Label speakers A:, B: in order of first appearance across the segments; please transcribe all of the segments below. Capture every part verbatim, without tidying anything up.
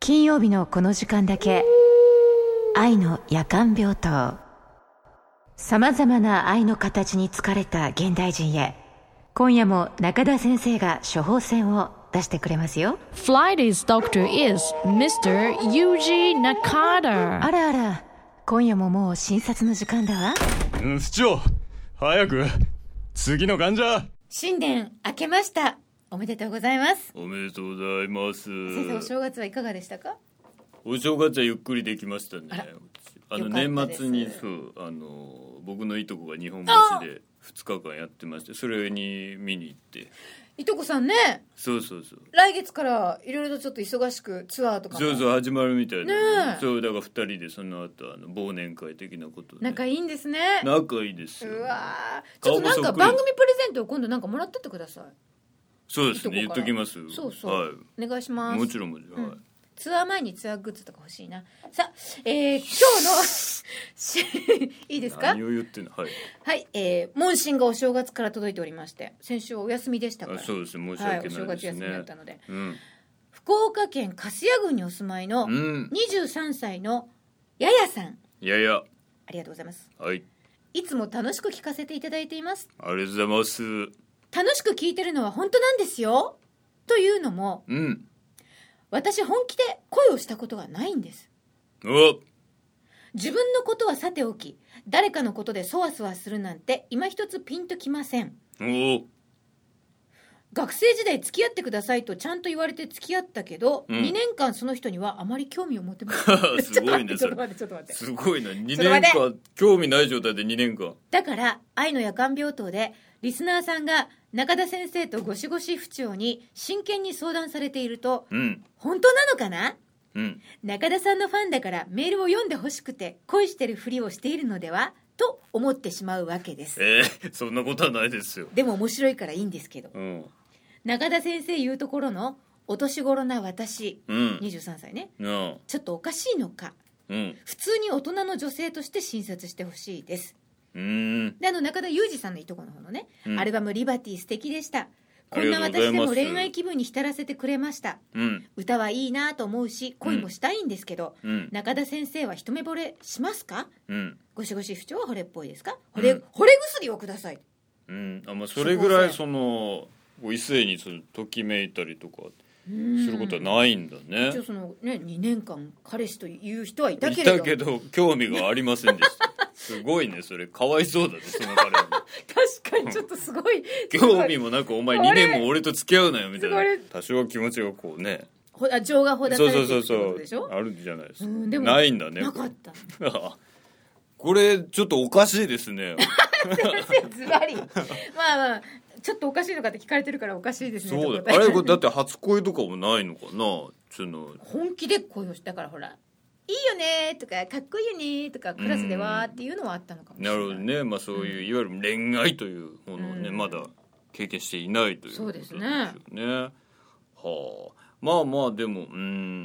A: 金曜日のこの時間だけ愛の夜間病棟。さまざまな愛の形に疲れた現代人へ、今夜も中田先生が処方箋を出してくれますよ。
B: Friday's doctor is ミスター Yuji Nakata。
A: あらあら、今夜ももう診察の時間だわ。
C: うん、市長早く次の患者。
A: 新年明けました。おめでとうございます。
C: おめでとうございます。
A: 先生、お正月はいかがでしたか？
C: お正月はゆっくりできましたね。あの年末にそうあの僕のいとこが日本橋でふつかかんやってまして、それに見に行って。
A: いとこさんね。
C: そうそうそう、
A: 来月からいろいろとちょっと忙しくツアーとかも
C: そうそう始まるみたいな、
A: ね、
C: そうだからふたりでその後あの忘年会的なことで、ね、
A: 仲いいんですね。
C: 仲いいですよ。
A: うわ、ちょっとなんか番組プレゼントを今度なんかもらってってください。
C: そうですね、言っときます。
A: そうそう、
C: はい、
A: お願いします。
C: もちろんもちろん、
A: うん、
C: はい、
A: ツアー前にツアーグッズとか欲しいな。さあ、えー、今日のいいですか？
C: 何を言ってんの。はい、
A: はい、えー、問診がお正月から届いておりまして、先週はお休みでしたから。
C: あ、そうですね、申し訳ないですね、
A: はい、お正月休みだったので、
C: うん、
A: 福岡県粕谷郡にお住まいのにじゅうさんさいのややさん、
C: やや、
A: ありがとうございます。
C: はい、
A: いつも楽しく聞かせていただいています。
C: ありがとうございます。
A: 楽しく聞いてるのは本当なんですよ。というのも、
C: うん、
A: 私本気で恋をしたことがないんです。
C: お、
A: 自分のことはさておき、誰かのことでそわそわするなんて今一つピンときません。
C: お、
A: 学生時代付き合ってくださいとちゃんと言われて付き合ったけど、うん、にねんかんその人にはあまり興味を持ってません。
C: すごいね、
A: ちょっと待ってちょっと待って
C: すごいな、にねんかん興味ない状態でにねんかん。
A: だから愛の夜間病棟でリスナーさんが中田先生とゴシゴシ不調に真剣に相談されていると、
C: うん、
A: 本当なのかな、
C: うん、
A: 中田さんのファンだからメールを読んでほしくて恋してるふりをしているのではと思ってしまうわけです。
C: えー、そんなことはないですよ。
A: でも面白いからいいんですけど、
C: うん、
A: 中田先生言うところのお年頃な私、
C: うん、
A: にじゅうさんさいね、
C: うん、
A: ちょっとおかしいのか、
C: うん、
A: 普通に大人の女性として診察してほしいです。
C: うーん、
A: で、あの中田裕二さんのいとこの方のね、うん、アルバムリバティ素敵でした。こんな私でも恋愛気分に浸らせてくれました、
C: うん、
A: 歌はいいなと思うし恋もしたいんですけど、
C: うん、
A: 中田先生は一目惚れしますか？
C: うん、
A: ゴシゴシ不調は惚れっぽいですか？惚れ、うん、惚れ薬をください、
C: うん、あ、まあ、それぐらいその異性にときめいたりとかすることはないんだね。
A: 一応そのね、にねんかん彼氏という人はいたけれど
C: いたけど興味がありませんでしたすごいね、それかわいそうだね、その彼は
A: 確かにちょっとすごい
C: 興味もなくお前にねんも俺と付き合うなよみたいな、多少気持ちがこうね、
A: あ、情がほだされてるってことでしょ。
C: そうそうそうそう、あるんじゃないですか、うん、
A: でも
C: ないんだね。
A: なかった
C: これちょっとおかしいですね
A: 先生ズバリまあまあちょっとおかしいのかって聞かれてるからおかしいですね。
C: そうだ、あれだって初恋とかもないのかな、その
A: 本気で恋をしたから、ほらいいよねとかかっこいいよねとかクラスではっていうのはあったのかもしれない。
C: なるほどね、まあ、そういう、うん、いわゆる恋愛というものをね、うん、まだ経験していないということですよね。そうですね、はあ、まあまあでも、うん、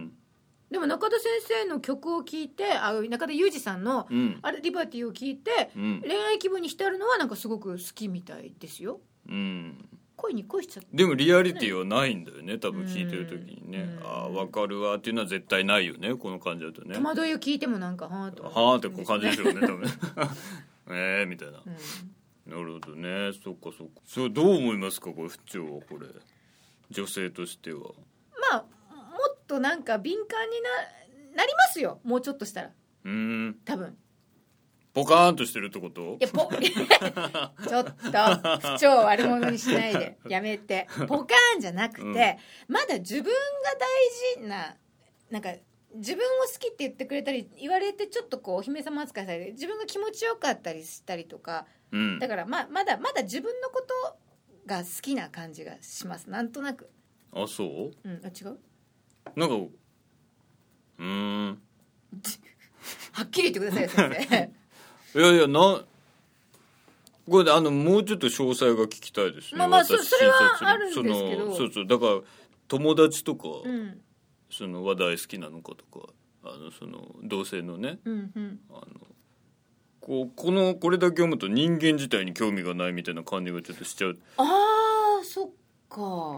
A: でも中田先生の曲を聴いて、あ、中田裕二さんの、うん、あれリバティを聴いて、うん、恋愛気分に浸るのはなんかすごく好きみたいですよ。うん、恋に恋しちゃった。
C: でもリアリティはないんだよね、多分聴いてる時にね。ああ分かるわっていうのは絶対ないよね、この感じだとね。
A: 戸惑いを聞いてもなんかはーと
C: はーってこう感じでしょうね多分ええみたいな、うん、なるほどね。そっかそっか。それどう思いますか、これ不調は、これ女性としては。
A: まあもっとなんか敏感に な, なりますよ、もうちょっとしたら。
C: うーん、
A: 多分
C: ポカーンとしてるってこと？
A: いやポちょっと不調を悪者にしないでやめて。ポカーンじゃなくて、うん、まだ自分が大事な、なんか自分を好きって言ってくれたり言われてちょっとこうお姫様扱いされて自分が気持ちよかったりしたりとか、うん、だからままだまだ自分のことが好きな感じがします、なんとなく。
C: あ、そう？
A: うん、あ、違う？
C: なんかうーん
A: はっきり言ってくださいよ先生
C: いやいや、なこれであのもうちょっと詳細が聞きたいですね。
A: まあまあ そ, それはあるんですけど、
C: そうそう、だから友達とか、
A: うん、
C: その話題好きなのかとか、あのその同性のね、
A: うんうん、
C: あのこうこのこれだけ読むと人間自体に興味がないみたいな感じがちょっとしちゃう。
A: あー、そっか。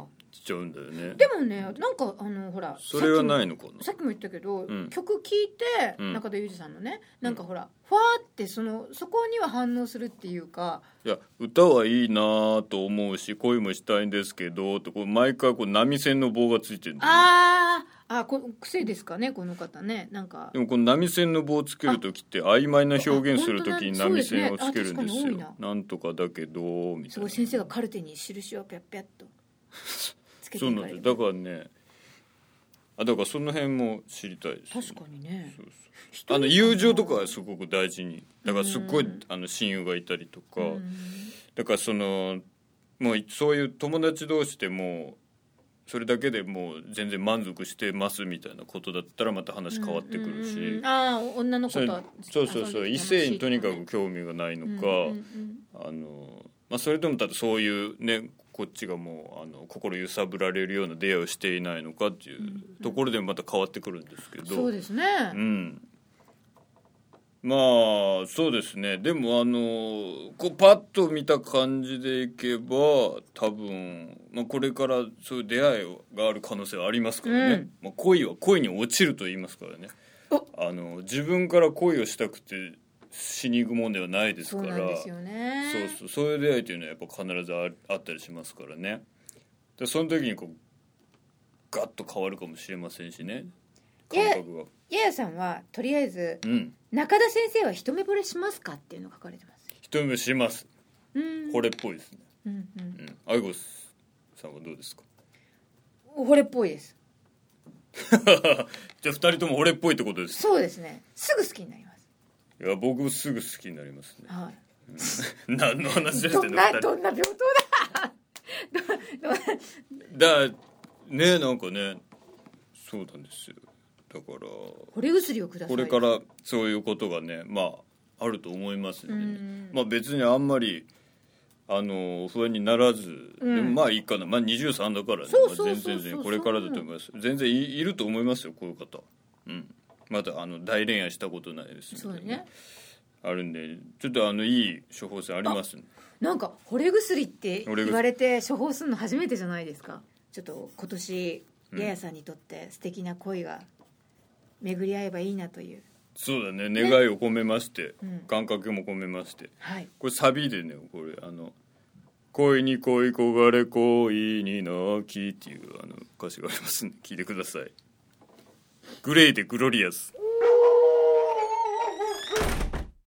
C: ちゃうんだよね。
A: でもねなんかあのほら
C: それはないのかな。
A: さっきも言ったけど、
C: うん、
A: 曲聴いて、うん、中田裕二さんのねなんかほら、うん、ファーってそのそこには反応するっていうか、
C: いや歌はいいなと思うし恋もしたいんですけどとこう毎回こう波線の棒がついてるんだよね。
A: ああこ癖ですかねこの方ね。なんか
C: でもこの波線の棒をつけるときって曖昧な表現するときに波線をつけるんですよ。な, なんとかだけどみたいな。
A: すごい先生がカルテに印をピャッピャッとつけて
C: そうなんですよ。だからねあだからその辺も知りたいです、ね、
A: 確かにね。そう
C: そう、あの友情とかはすごく大事にだからすっごいあの親友がいたりとかだからそのもうそういう友達同士でもそれだけでもう全然満足してますみたいなことだったらまた話変わってくるし、
A: うんうんうん、ああ女の子と
C: そうそうそう異性にとにかく興味がないのか、うんうんうん、あのまあ、それともただそういうねこっちがもうあの心揺さぶられるような出会いをしていないのかっていうところでまた変わってくるんですけど、
A: そうですね、
C: うん、まあそうですね。でもあのこうパッと見た感じでいけば多分、まあ、これからそういう出会いがある可能性はありますからね、うんまあ、恋は恋に落ちると言いますからね。あの自分から恋をしたくてしに行くもんではないですから。
A: そうなんですよね。
C: そうそう、そういう出会いというのはやっぱ必ず あ, あったりしますからね。でその時にこうガッと変わるかもしれませんしね感覚が。
A: ややさんはとりあえず、
C: うん、
A: 中田先生は一目惚れしますかっていうのが書かれてます。
C: 一目惚れします。
A: うん
C: 惚れっぽいですね。
A: うんうん
C: うん、アイゴスさんはどうですか。
A: 惚れっぽいです。
C: じゃあふたりとも惚れっぽいってことです。
A: そうですね。すぐ好きになります。
C: いや僕すぐ好きになりますね。
A: はい。
C: うん、何の話ですかね。
A: どんなどんな病棟だ。
C: だねなんかねそうなんですよ。だから
A: 惚れ薬をください。
C: これからそういうことがねまああると思いますんで、ね、まあ別にあんまりあの不安にならず、うん、でもまあいいかな、まあ、にじゅうさんだからね、まあ、全然全然これからだと思います。全然 い, いると思いますよこういう方、うん、またあの大恋愛したことないですみたいな、
A: そうね、
C: あるんでちょっとあのいい処方箋あります、ね、
A: なんか惚れ薬って言われて処方するの初めてじゃないですか。ちょっと今年ややさんにとって素敵な恋が巡り合えばいいなという、
C: そうだね、願いを込めまして、ね、感覚も込めまして、
A: はい、
C: これサビでねこれあの恋に恋焦がれ恋に泣きっていうあの歌詞がありますんで聞いてください。グレイでグロリアス。